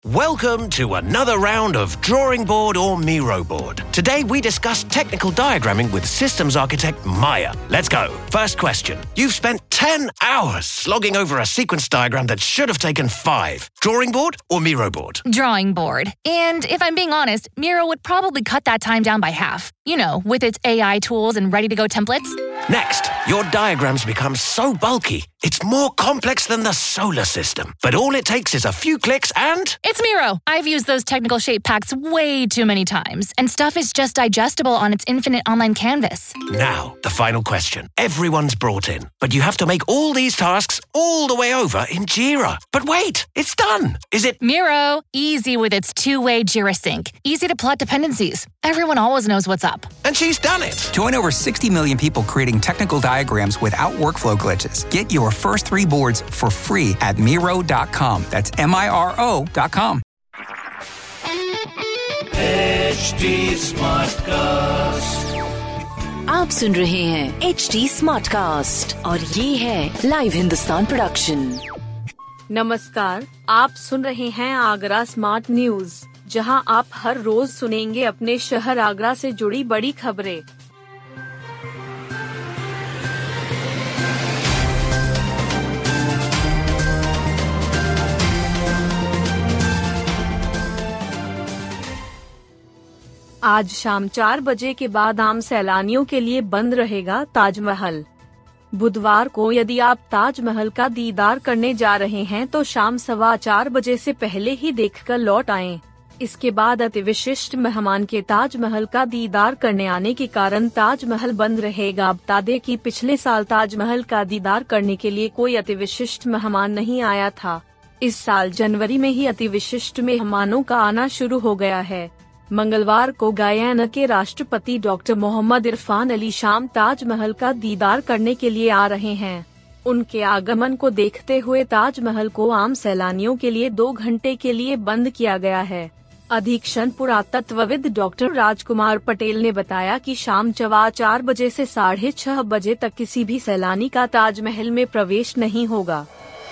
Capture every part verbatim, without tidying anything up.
Welcome to another round of Drawing Board or Miro Board. Today we discuss technical diagramming with systems architect Maya. Let's go. First question. You've spent ten hours slogging over a sequence diagram that should have taken five. Drawing board or Miro board? Drawing board. And if I'm being honest, Miro would probably cut that time down by half. You know, with its A I tools and ready-to-go templates. Next, your diagrams become so bulky, it's more complex than the solar system. But all it takes is a few clicks and... It's Miro. I've used those technical shape packs way too many times, and stuff is just digestible on its infinite online canvas. Now, the final question. Everyone's brought in, but you have to make all these tasks all the way over in Jira. But wait, it's done. Is it... Miro, easy with its two-way Jira sync. Easy to plot dependencies. Everyone always knows what's up. And she's done it. Join over sixty million people creating technical diagrams without workflow glitches. Get your first three boards for free at Miro dot com. That's M I R O dot com. H D Smartcast. आप सुन रहे हैं H D Smartcast और ये है live Hindustan production. नमस्कार, आप सुन रहे हैं आगरा स्मार्ट न्यूज, जहां आप हर रोज सुनेंगे अपने शहर आगरा से जुड़ी बड़ी खबरें। आज शाम चार बजे के बाद आम सैलानियों के लिए बंद रहेगा ताजमहल। बुधवार को यदि आप ताजमहल का दीदार करने जा रहे हैं तो शाम सवा चार बजे से पहले ही देखकर लौट आएं। इसके बाद अति विशिष्ट मेहमान के ताजमहल का दीदार करने आने के कारण ताजमहल बंद रहेगा। बता दें कि पिछले साल ताजमहल का दीदार करने के लिए कोई अति विशिष्ट मेहमान नहीं आया था। इस साल जनवरी में ही अति विशिष्ट मेहमानों का आना शुरू हो गया है। मंगलवार को गयाना के राष्ट्रपति डॉक्टर मोहम्मद इरफान अली शाम ताजमहल का दीदार करने के लिए आ रहे हैं। उनके आगमन को देखते हुए ताजमहल को आम सैलानियों के लिए दो घंटे के लिए बंद किया गया है। अधीक्षण पुरातत्वविद डॉक्टर राजकुमार पटेल ने बताया कि शाम चवा चार बजे से साढ़े छह बजे तक किसी भी सैलानी का ताजमहल में प्रवेश नहीं होगा।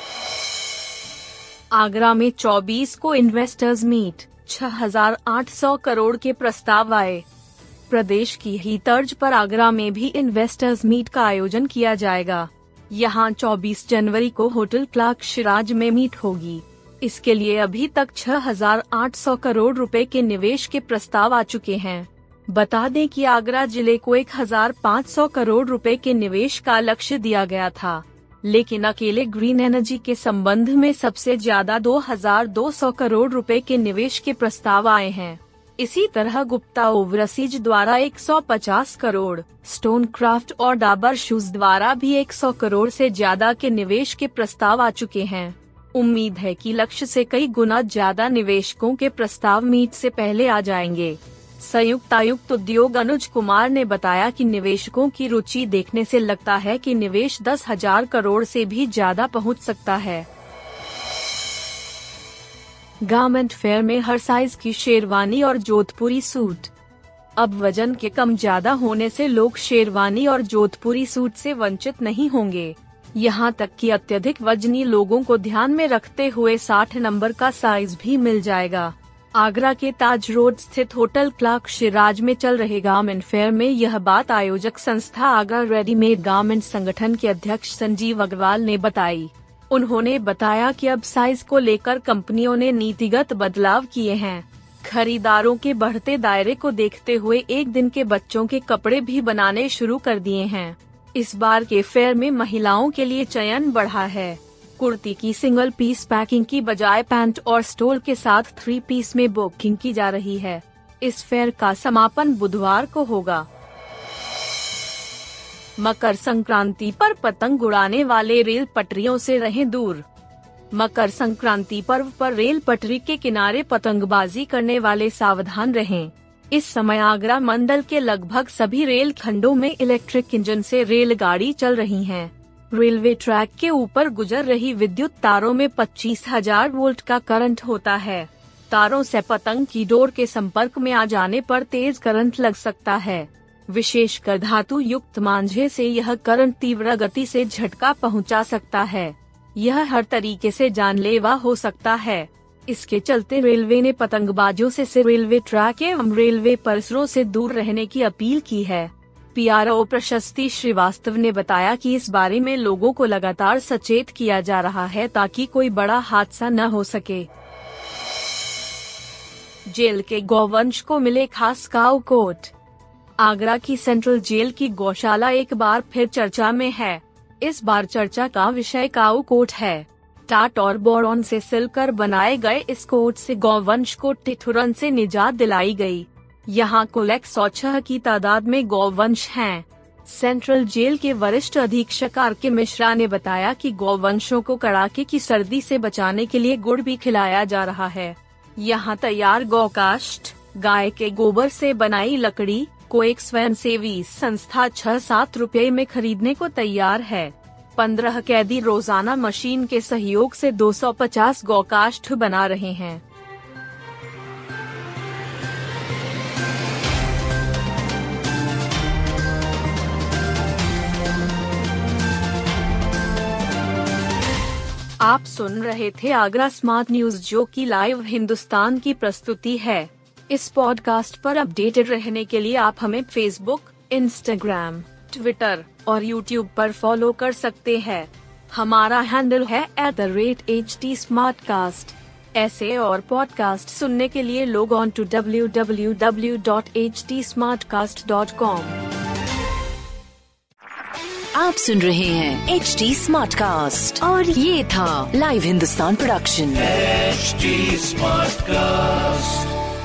आगरा में चौबीस को इन्वेस्टर्स मीट, छह हज़ार आठ सौ करोड़ के प्रस्ताव आए। प्रदेश की ही तर्ज पर आगरा में भी इन्वेस्टर्स मीट का आयोजन किया जाएगा। यहां चौबीस जनवरी को होटल क्लार्क शिराज में मीट होगी। इसके लिए अभी तक छह हज़ार आठ सौ करोड़ रुपए के निवेश के प्रस्ताव आ चुके हैं। बता दें कि आगरा जिले को एक हज़ार पाँच सौ करोड़ रुपए के निवेश का लक्ष्य दिया गया था, लेकिन अकेले ग्रीन एनर्जी के संबंध में सबसे ज्यादा दो हज़ार दो सौ करोड़ रुपए के निवेश के प्रस्ताव आए हैं। इसी तरह गुप्ता ओवरसीज द्वारा एक सौ पचास करोड़, स्टोन क्राफ्ट और डाबर शूज द्वारा भी सौ करोड़ से ज्यादा के निवेश के प्रस्ताव आ चुके हैं। उम्मीद है कि लक्ष्य से कई गुना ज्यादा निवेशकों के प्रस्ताव मीट से पहले आ जाएंगे। संयुक्त आयुक्त उद्योग अनुज कुमार ने बताया कि निवेशकों की रुचि देखने से लगता है कि निवेश दस हजार करोड़ से भी ज्यादा पहुंच सकता है। गारमेंट फेयर में हर साइज की शेरवानी और जोधपुरी सूट। अब वजन के कम ज्यादा होने से लोग शेरवानी और जोधपुरी सूट से वंचित नहीं होंगे। यहां तक कि अत्यधिक वजनी लोगों को ध्यान में रखते हुए साठ नंबर का साइज भी मिल जाएगा। आगरा के ताज रोड स्थित होटल क्लार्क शिराज में चल रहे गारमेंट फेयर में यह बात आयोजक संस्था आगरा रेडीमेड गारमेंट संगठन के अध्यक्ष संजीव अग्रवाल ने बताई। उन्होंने बताया कि अब साइज को लेकर कंपनियों ने नीतिगत बदलाव किए हैं। खरीदारों के बढ़ते दायरे को देखते हुए एक दिन के बच्चों के कपड़े भी बनाने शुरू कर दिए हैं। इस बार के फेयर में महिलाओं के लिए चयन बढ़ा है। कुर्ती की सिंगल पीस पैकिंग की बजाय पैंट और स्टोल के साथ थ्री पीस में बुकिंग की जा रही है। इस फेयर का समापन बुधवार को होगा। मकर संक्रांति पर पतंग उड़ाने वाले रेल पटरियों से रहें दूर। मकर संक्रांति पर्व पर रेल पटरी के किनारे पतंगबाजी करने वाले सावधान रहें। इस समय आगरा मंडल के लगभग सभी रेल खंडों में इलेक्ट्रिक इंजन से रेलगाड़ी चल रही है। रेलवे ट्रैक के ऊपर गुजर रही विद्युत तारों में पच्चीस हज़ार वोल्ट का करंट होता है। तारों से पतंग की डोर के संपर्क में आ जाने पर तेज करंट लग सकता है। विशेषकर धातु युक्त मांझे से यह करंट तीव्र गति से झटका पहुंचा सकता है। यह हर तरीके से जानलेवा हो सकता है। इसके चलते रेलवे ने पतंगबाजों से, से रेलवे ट्रैक एवं रेलवे परिसरों से दूर रहने की अपील की है। पीआरओ प्रशस्ति श्रीवास्तव ने बताया कि इस बारे में लोगों को लगातार सचेत किया जा रहा है ताकि कोई बड़ा हादसा न हो सके। जेल के गौवंश को मिले खास काऊ कोट। आगरा की सेंट्रल जेल की गौशाला एक बार फिर चर्चा में है। इस बार चर्चा का विषय काऊ कोट है। टाट और बोरॉन से सिलकर बनाए गए इस कोट से गौवंश को ठिठुरन से निजात दिलाई गई। यहाँ कुल एक सौ छह की तादाद में गौवंश हैं। सेंट्रल जेल के वरिष्ठ अधीक्षक आर के मिश्रा ने बताया कि गौवंशों को कड़ाके की सर्दी से बचाने के लिए गुड़ भी खिलाया जा रहा है। यहाँ तैयार गौकाष्ठ, गाय के गोबर से बनाई लकड़ी को एक स्वयंसेवी संस्था छह सात रुपए में खरीदने को तैयार है। पंद्रह कैदी रोजाना मशीन के सहयोग से दो सौ पचास गौकाष्ठ बना रहे हैं। आप सुन रहे थे आगरा स्मार्ट न्यूज, जो की लाइव हिंदुस्तान की प्रस्तुति है। इस पॉडकास्ट पर अपडेटेड रहने के लिए आप हमें फेसबुक, इंस्टाग्राम, ट्विटर और यूट्यूब पर फॉलो कर सकते हैं। हमारा हैंडल है at the rate H T smartcast. ऐसे और पॉडकास्ट सुनने के लिए log on to W W W dot H T smartcast dot com. आप सुन रहे हैं एच टी स्मार्टकास्ट और ये था live Hindustan production H T smartcast.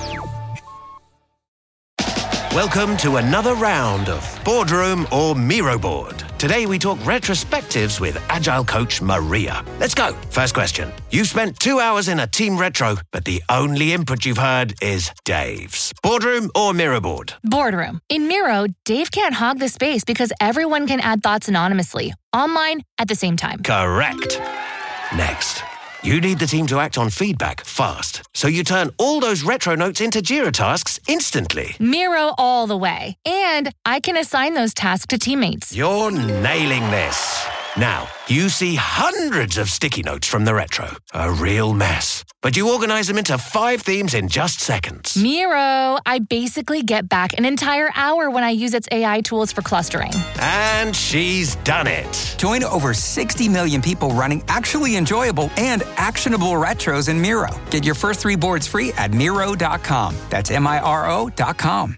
Welcome to another round of Boardroom or Miro Board. Today we talk retrospectives with Agile coach Maria. Let's go. First question. You've spent two hours in a team retro, but the only input you've heard is Dave's. Boardroom or Miro Board? Boardroom. In Miro, Dave can't hog the space because everyone can add thoughts anonymously, online at the same time. Correct. Next. You need the team to act on feedback fast, so you turn all those retro notes into Jira tasks instantly. Miro all the way. And I can assign those tasks to teammates. You're nailing this. Now, you see hundreds of sticky notes from the retro. A real mess. But you organize them into five themes in just seconds. Miro, I basically get back an entire hour when I use its A I tools for clustering. And she's done it. Join over sixty million people running actually enjoyable and actionable retros in Miro. Get your first three boards free at Miro dot com. That's M I R O dot com.